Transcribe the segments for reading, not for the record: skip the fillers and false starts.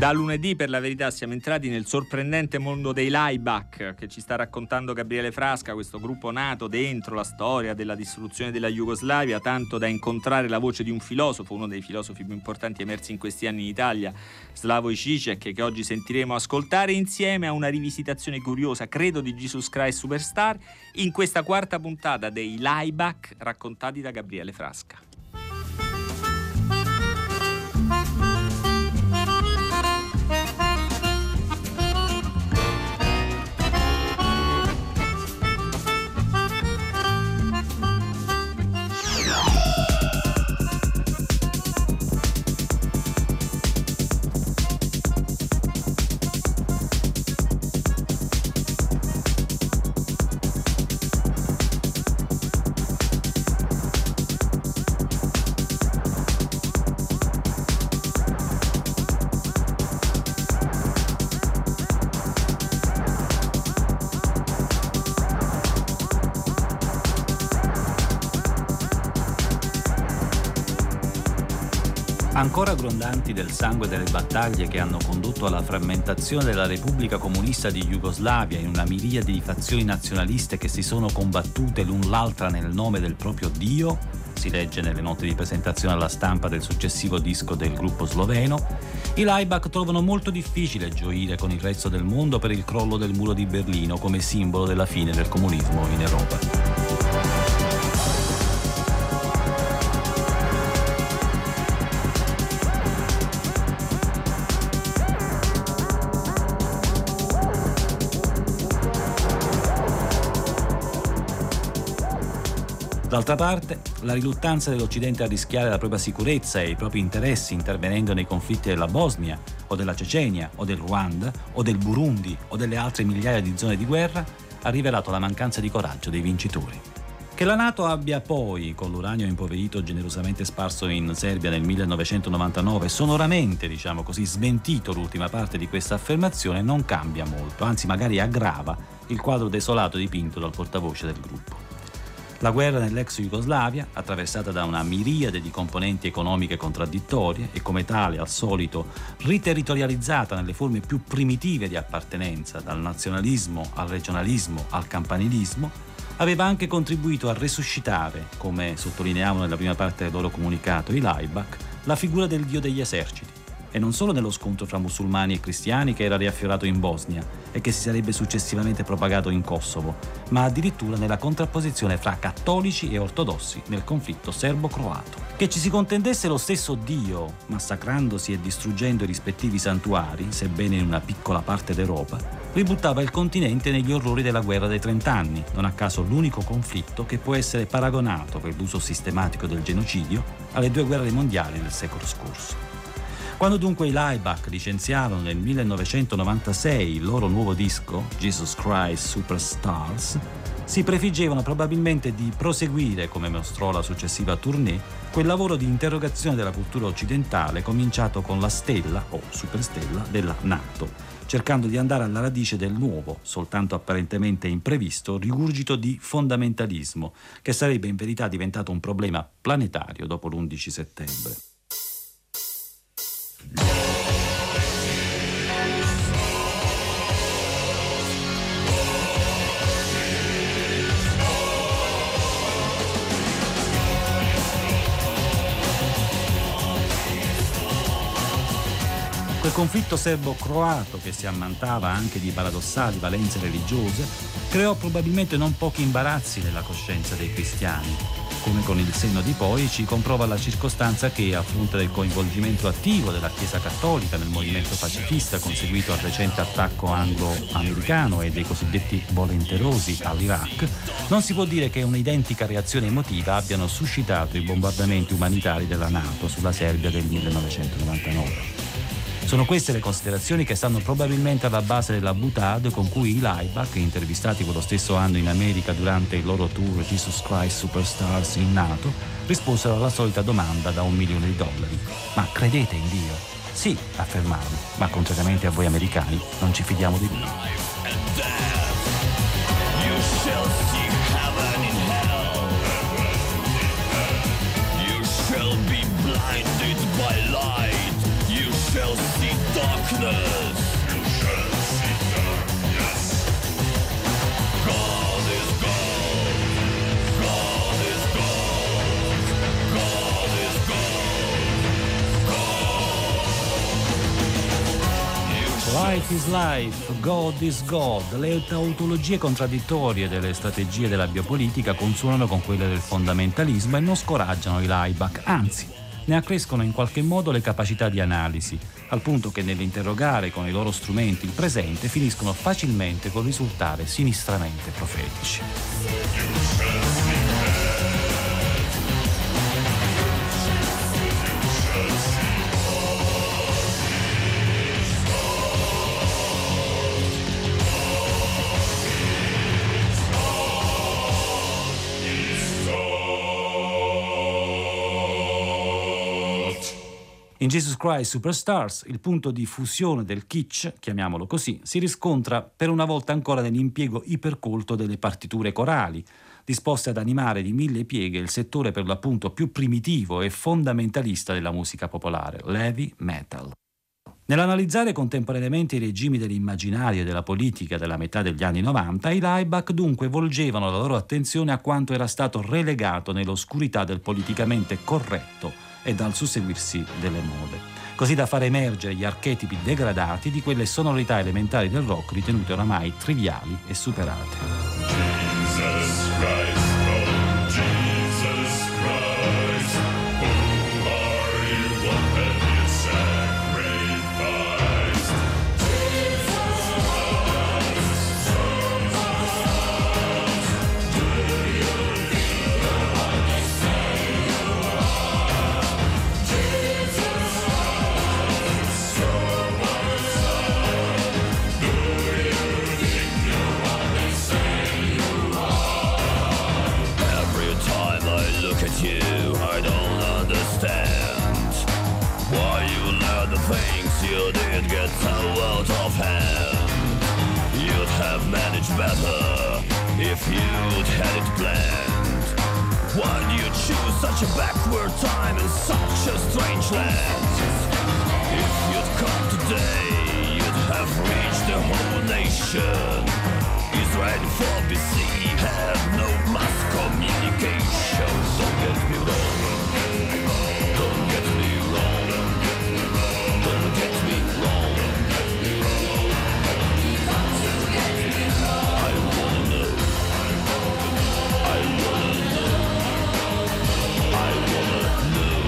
Da lunedì, per la verità, siamo entrati nel sorprendente mondo dei Laibach, che ci sta raccontando Gabriele Frasca, questo gruppo nato dentro la storia della distruzione della Jugoslavia, tanto da incontrare la voce di un filosofo, uno dei filosofi più importanti emersi in questi anni in Italia, Slavoj Žižek, che oggi sentiremo ascoltare insieme a una rivisitazione curiosa, credo, di Jesus Christ Superstar, in questa quarta puntata dei Laibach raccontati da Gabriele Frasca. Ancora grondanti del sangue delle battaglie che hanno condotto alla frammentazione della Repubblica Comunista di Jugoslavia in una miriade di fazioni nazionaliste che si sono combattute l'un l'altra nel nome del proprio Dio, si legge nelle note di presentazione alla stampa del successivo disco del gruppo sloveno, i Laibach trovano molto difficile gioire con il resto del mondo per il crollo del muro di Berlino come simbolo della fine del comunismo in Europa. D'altra parte, la riluttanza dell'Occidente a rischiare la propria sicurezza e i propri interessi intervenendo nei conflitti della Bosnia, o della Cecenia, o del Ruanda, o del Burundi, o delle altre migliaia di zone di guerra, ha rivelato la mancanza di coraggio dei vincitori. Che la NATO abbia poi, con l'uranio impoverito generosamente sparso in Serbia nel 1999, sonoramente, diciamo così, smentito l'ultima parte di questa affermazione, non cambia molto, anzi magari aggrava il quadro desolato dipinto dal portavoce del gruppo. La guerra nell'ex Jugoslavia, attraversata da una miriade di componenti economiche contraddittorie e come tale, al solito, riterritorializzata nelle forme più primitive di appartenenza, dal nazionalismo al regionalismo al campanilismo, aveva anche contribuito a resuscitare, come sottolineavano nella prima parte del loro comunicato i Laibach, la figura del dio degli eserciti. E non solo nello scontro fra musulmani e cristiani che era riaffiorato in Bosnia e che si sarebbe successivamente propagato in Kosovo, ma addirittura nella contrapposizione fra cattolici e ortodossi nel conflitto serbo-croato. Che ci si contendesse lo stesso Dio, massacrandosi e distruggendo i rispettivi santuari, sebbene in una piccola parte d'Europa, ributtava il continente negli orrori della guerra dei 30 anni, non a caso l'unico conflitto che può essere paragonato per l'uso sistematico del genocidio alle due guerre mondiali del secolo scorso. Quando dunque i Laibach licenziarono nel 1996 il loro nuovo disco, Jesus Christ Superstars, si prefiggevano probabilmente di proseguire, come mostrò la successiva tournée, quel lavoro di interrogazione della cultura occidentale cominciato con la stella, o superstella, della NATO, cercando di andare alla radice del nuovo, soltanto apparentemente imprevisto, rigurgito di fondamentalismo, che sarebbe in verità diventato un problema planetario dopo l'11 settembre. Quel conflitto serbo-croato, che si ammantava anche di paradossali valenze religiose, creò probabilmente non pochi imbarazzi nella coscienza dei cristiani, come con il senno di poi ci comprova la circostanza che, a fronte del coinvolgimento attivo della Chiesa Cattolica nel movimento pacifista conseguito al recente attacco anglo-americano e dei cosiddetti volenterosi all'Iraq, non si può dire che un'identica reazione emotiva abbiano suscitato i bombardamenti umanitari della NATO sulla Serbia del 1999. Sono queste le considerazioni che stanno probabilmente alla base della boutade con cui i Laibach, intervistati quello stesso anno in America durante il loro tour Jesus Christ Superstars in NATO, risposero alla solita domanda da $1 milione. Ma credete in Dio? Sì, affermarono, ma contrariamente a voi americani non ci fidiamo di Dio. shall see darkness. You shall see darkness. God is God. God is God. God is God. Life is life, God is God. Le tautologie contraddittorie delle strategie della biopolitica consonano con quelle del fondamentalismo e non scoraggiano i Laibach, anzi, ne accrescono in qualche modo le capacità di analisi, al punto che nell'interrogare con i loro strumenti il presente finiscono facilmente col risultare sinistramente profetici. In Jesus Christ Superstars il punto di fusione del kitsch, chiamiamolo così, si riscontra per una volta ancora nell'impiego ipercolto delle partiture corali, disposte ad animare di mille pieghe il settore per l'appunto più primitivo e fondamentalista della musica popolare, l'heavy metal. Nell'analizzare contemporaneamente i regimi dell'immaginario e della politica della metà degli anni 90, i Laibach dunque volgevano la loro attenzione a quanto era stato relegato nell'oscurità del politicamente corretto e dal susseguirsi delle mode, così da far emergere gli archetipi degradati di quelle sonorità elementari del rock ritenute oramai triviali e superate. Jesus Christ, oh Jesus Christ, who are you, what have you sacrificed? Jesus Christ, do you feel what they say you are? Jesus Christ, so what's up? Do you think you're what they say you are? Every time I look at you, I don't understand why you let the things you did get so out of hand. You'd have managed better if you'd had it planned. Why do you choose such a backward time in such a strange land? If you'd come today, you'd have reached the whole nation. Israel for BC had no mass communication. Don't get me wrong. Don't get me wrong. Don't get me wrong. I wanna know. I wanna know. I wanna know.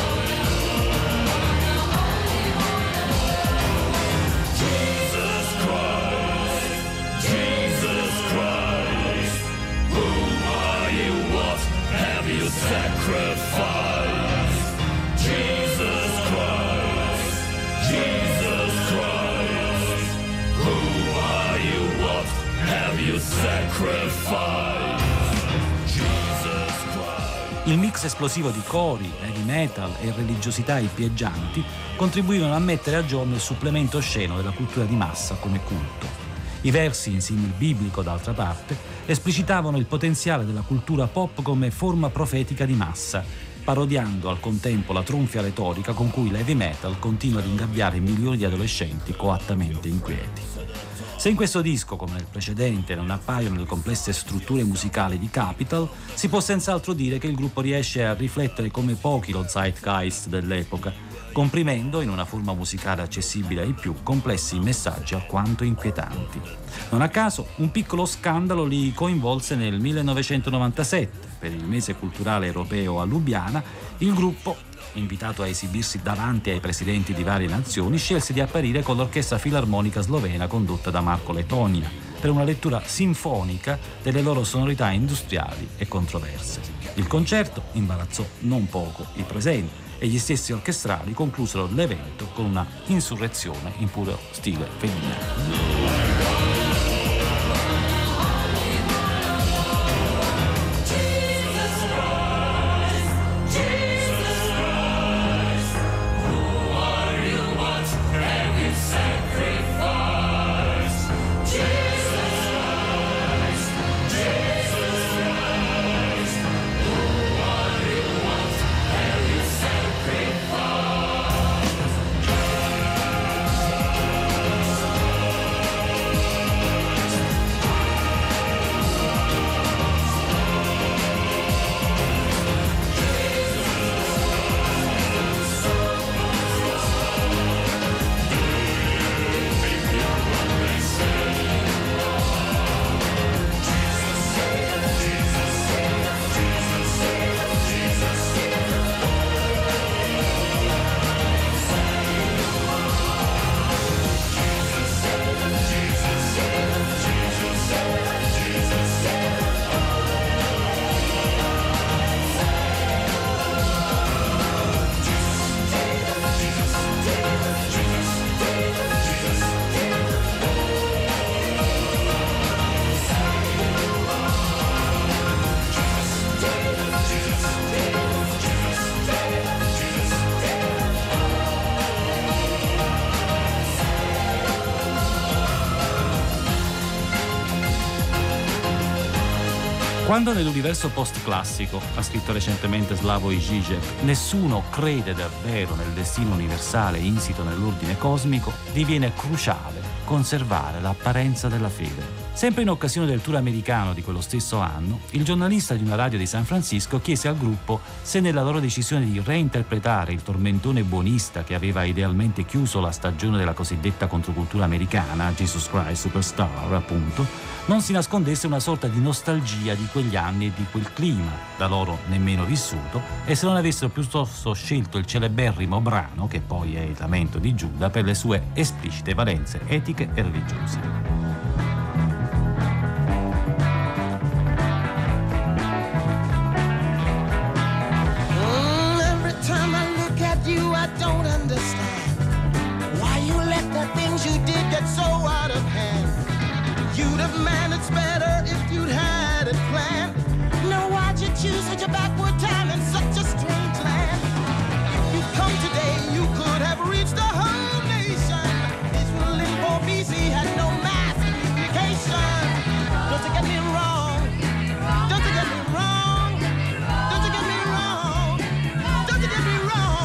Jesus Christ, Jesus Christ, who are you? What have you sacrificed? Jesus Christ, Jesus Christ, who are you? What have you sacrificed? Jesus Christ. Il mix esplosivo di cori, heavy metal e religiosità ippieggianti contribuivano a mettere a giorno il supplemento osceno della cultura di massa come culto. I versi, in simil biblico d'altra parte, esplicitavano il potenziale della cultura pop come forma profetica di massa, parodiando al contempo la tronfia retorica con cui l'heavy metal continua ad ingabbiare milioni di adolescenti coattamente inquieti. Se in questo disco, come nel precedente, non appaiono le complesse strutture musicali di Capitol, si può senz'altro dire che il gruppo riesce a riflettere come pochi lo zeitgeist dell'epoca, comprimendo in una forma musicale accessibile ai più complessi messaggi alquanto inquietanti. Non a caso, un piccolo scandalo li coinvolse nel 1997. Per il mese culturale europeo a Lubiana, il gruppo, invitato a esibirsi davanti ai presidenti di varie nazioni, scelse di apparire con l'orchestra filarmonica slovena condotta da Marco Letonia, per una lettura sinfonica delle loro sonorità industriali e controverse. Il concerto imbarazzò non poco i presenti, e gli stessi orchestrali conclusero l'evento con una insurrezione in puro stile femminile. Quando nell'universo post-classico, ha scritto recentemente Slavoj Žižek, nessuno crede davvero nel destino universale insito nell'ordine cosmico, diviene cruciale conservare l'apparenza della fede. Sempre in occasione del tour americano di quello stesso anno, il giornalista di una radio di San Francisco chiese al gruppo se nella loro decisione di reinterpretare il tormentone buonista che aveva idealmente chiuso la stagione della cosiddetta controcultura americana, Jesus Christ Superstar, appunto, non si nascondesse una sorta di nostalgia di quegli anni e di quel clima, da loro nemmeno vissuto, e se non avessero piuttosto scelto il celeberrimo brano, che poi è il Lamento di Giuda, per le sue esplicite valenze etiche e religiose. I don't understand why you let the things you did get so out of hand. You'd have managed better if you'd had it planned. Now why'd you choose such a backward time in such a strange land? If you'd come today, you could have reached the whole nation. Israel in 4 BC had no mass communication. Don't you get me wrong? Don't you get me wrong? Don't you get me wrong? Don't you get me wrong?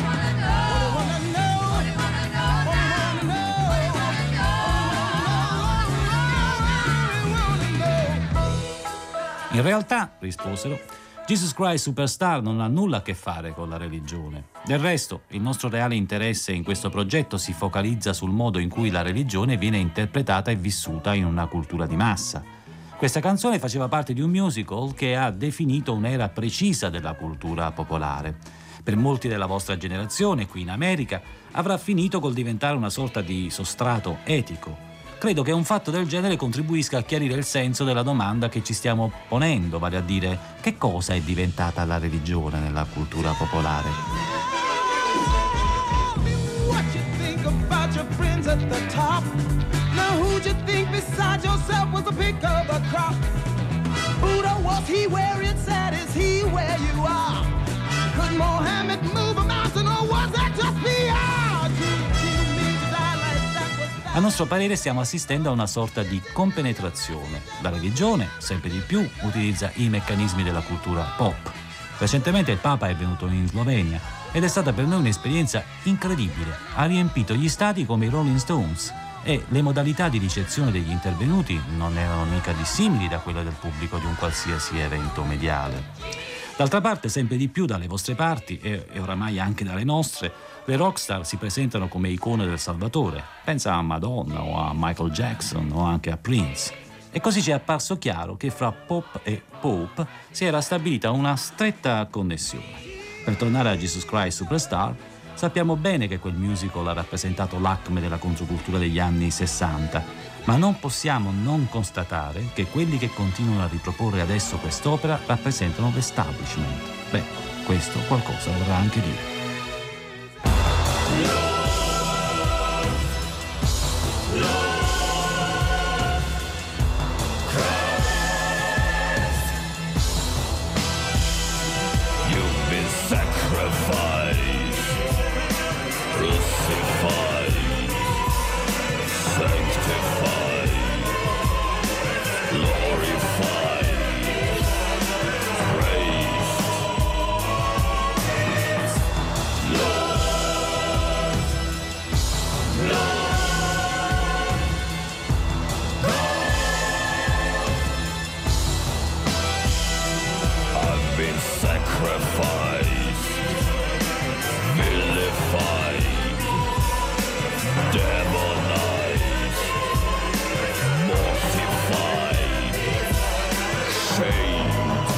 In realtà, risposero, Jesus Christ Superstar non ha nulla a che fare con la religione. Del resto, il nostro reale interesse in questo progetto si focalizza sul modo in cui la religione viene interpretata e vissuta in una cultura di massa. Questa canzone faceva parte di un musical che ha definito un'era precisa della cultura popolare. Per molti della vostra generazione, qui in America, avrà finito col diventare una sorta di sostrato etico. Credo che un fatto del genere contribuisca a chiarire il senso della domanda che ci stiamo ponendo, vale a dire che cosa è diventata la religione nella cultura popolare. What you think about your friends at the top? Now who'd you think besides yourself was the pick of the crop? Buddha, was he where it's at? Is he where you are? Could Mohammed move a mountain or was that just PR? A nostro parere stiamo assistendo a una sorta di compenetrazione. La religione, sempre di più, utilizza i meccanismi della cultura pop. Recentemente il Papa è venuto in Slovenia ed è stata per noi un'esperienza incredibile. Ha riempito gli stadi come i Rolling Stones e le modalità di ricezione degli intervenuti non erano mica dissimili da quelle del pubblico di un qualsiasi evento mediale. D'altra parte, sempre di più dalle vostre parti e oramai anche dalle nostre, le rockstar si presentano come icone del Salvatore. Pensa a Madonna o a Michael Jackson o anche a Prince. E così ci è apparso chiaro che fra pop e pope si era stabilita una stretta connessione. Per tornare a Jesus Christ Superstar, sappiamo bene che quel musical ha rappresentato l'acme della controcultura degli anni 60, ma non possiamo non constatare che quelli che continuano a riproporre adesso quest'opera rappresentano l'establishment. Beh, questo qualcosa vorrà anche dire. You've been sacrificed, crucified, sanctified, glorified, praised, Lord, Lord. I've been sacrificed, vilified, demonized, mortified, shamed.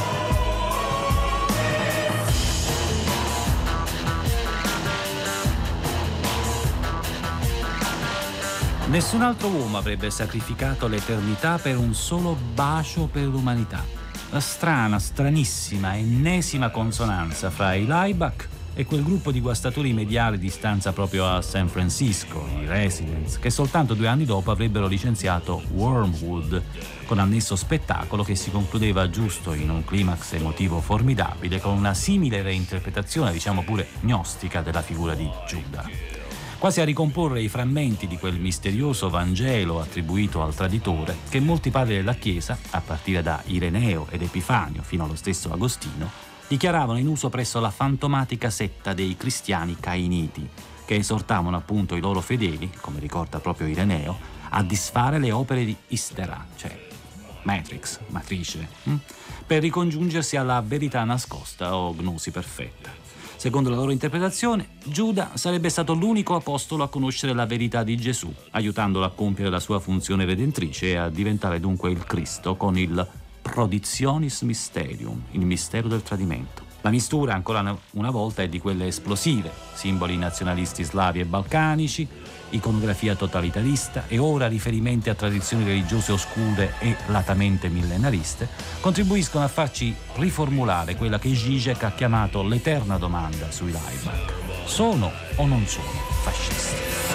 Nessun altro uomo avrebbe sacrificato l'eternità per un solo bacio per l'umanità. La strana, stranissima, ennesima consonanza fra i Laibach e quel gruppo di guastatori mediali di stanza proprio a San Francisco, i Residents, che soltanto 2 anni dopo avrebbero licenziato Wormwood, con annesso spettacolo che si concludeva giusto in un climax emotivo formidabile con una simile reinterpretazione, diciamo pure gnostica, della figura di Giuda. quasi a ricomporre i frammenti di quel misterioso Vangelo attribuito al traditore che molti padri della Chiesa, a partire da Ireneo ed Epifanio fino allo stesso Agostino, dichiaravano in uso presso la fantomatica setta dei cristiani cainiti, che esortavano appunto i loro fedeli, come ricorda proprio Ireneo, a disfare le opere di Istera, cioè matrice, per ricongiungersi alla verità nascosta o gnosi perfetta. Secondo la loro interpretazione, Giuda sarebbe stato l'unico apostolo a conoscere la verità di Gesù, aiutandolo a compiere la sua funzione redentrice e a diventare dunque il Cristo con il Proditionis Mysterium, il mistero del tradimento. La mistura, ancora una volta, è di quelle esplosive, simboli nazionalisti slavi e balcanici, iconografia totalitarista e ora riferimenti a tradizioni religiose oscure e latamente millenariste, contribuiscono a farci riformulare quella che Zizek ha chiamato l'eterna domanda sui Laibach. Sono o non sono fascisti?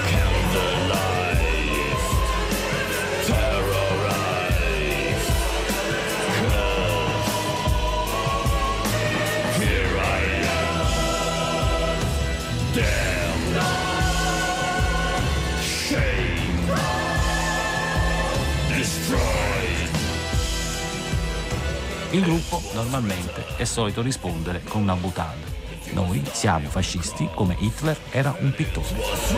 Il gruppo normalmente è solito rispondere con una boutade. Noi siamo fascisti come Hitler era un pittore.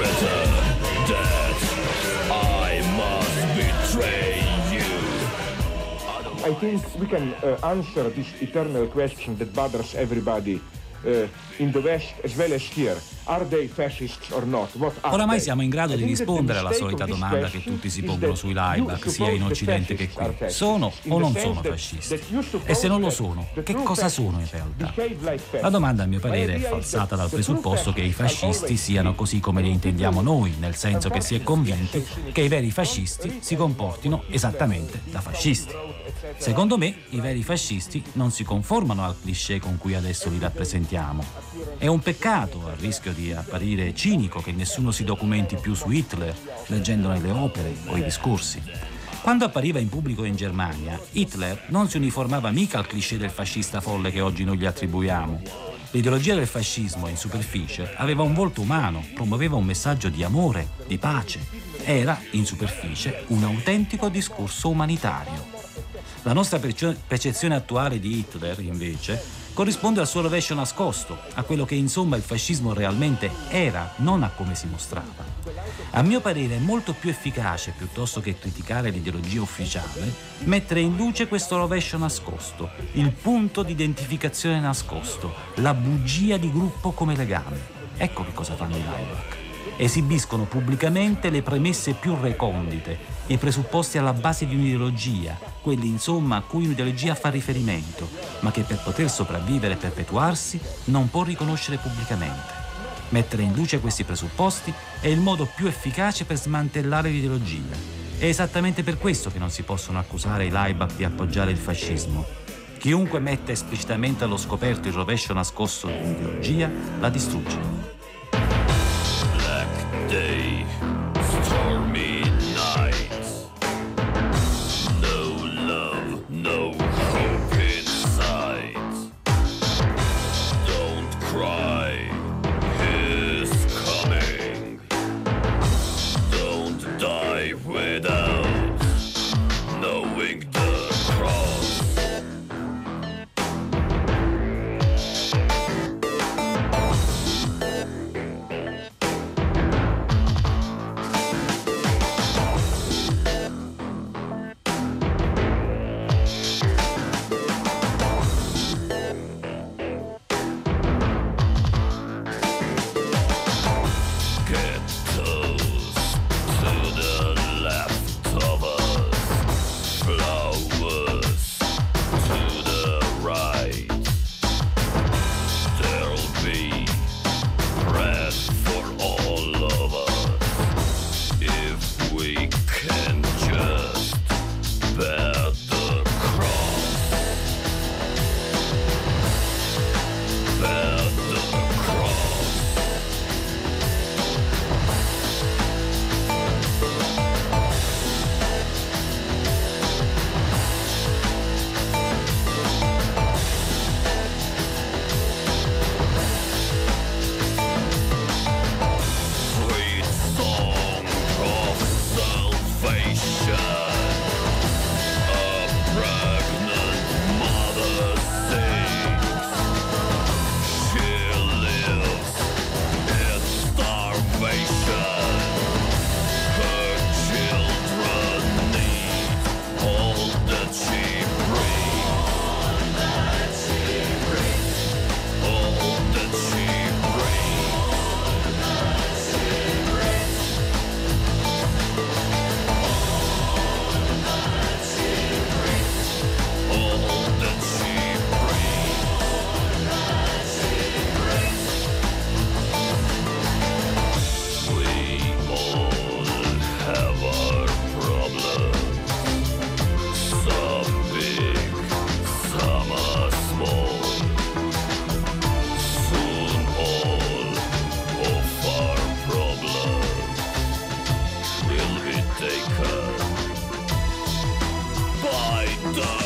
I think we can answer this eternal question that bothers everybody in the West as well as here. Are they fascists or not? What are Oramai they? siamo in grado di I think that the rispondere alla mistake solita of this domanda che question tutti si is pongono that sui you Laibach, sia in suppose Occidente the che fascists are qui. fascists, Sono in o the non sense sono that fascisti? you suppose E se non lo that sono, the che true cosa sono in fascists realtà? behave like fascists. La domanda, a mio parere, è My idea is falsata that dal the true presupposto che i fascists are fascisti always siano free. così come li intendiamo noi, nel senso che si è convinti che i veri fascisti si comportino esattamente da fascisti. Secondo me, i veri fascisti non si conformano al cliché con cui adesso li rappresentiamo. È un peccato, a rischio di apparire cinico, che nessuno si documenti più su Hitler, leggendone le opere o i discorsi. Quando appariva in pubblico in Germania, Hitler non si uniformava mica al cliché del fascista folle che oggi noi gli attribuiamo. L'ideologia del fascismo, in superficie, aveva un volto umano, promuoveva un messaggio di amore, di pace. Era, in superficie, un autentico discorso umanitario. La nostra percezione attuale di Hitler, invece, corrisponde al suo rovescio nascosto, a quello che insomma il fascismo realmente era, non a come si mostrava. A mio parere è molto più efficace, piuttosto che criticare l'ideologia ufficiale, mettere in luce questo rovescio nascosto, il punto di identificazione nascosto, la bugia di gruppo come legame. Ecco che cosa fanno i Laibach. Esibiscono pubblicamente le premesse più recondite, i presupposti alla base di un'ideologia, quelli insomma a cui un'ideologia fa riferimento, ma che per poter sopravvivere e perpetuarsi non può riconoscere pubblicamente. Mettere in luce questi presupposti è il modo più efficace per smantellare l'ideologia. È esattamente per questo che non si possono accusare i Laibach di appoggiare il fascismo. Chiunque mette esplicitamente allo scoperto il rovescio nascosto di un'ideologia la distrugge. Day, stormy nights. No love, no hope in sight. Don't cry, he's coming. Don't die without knowing the cross. taken by the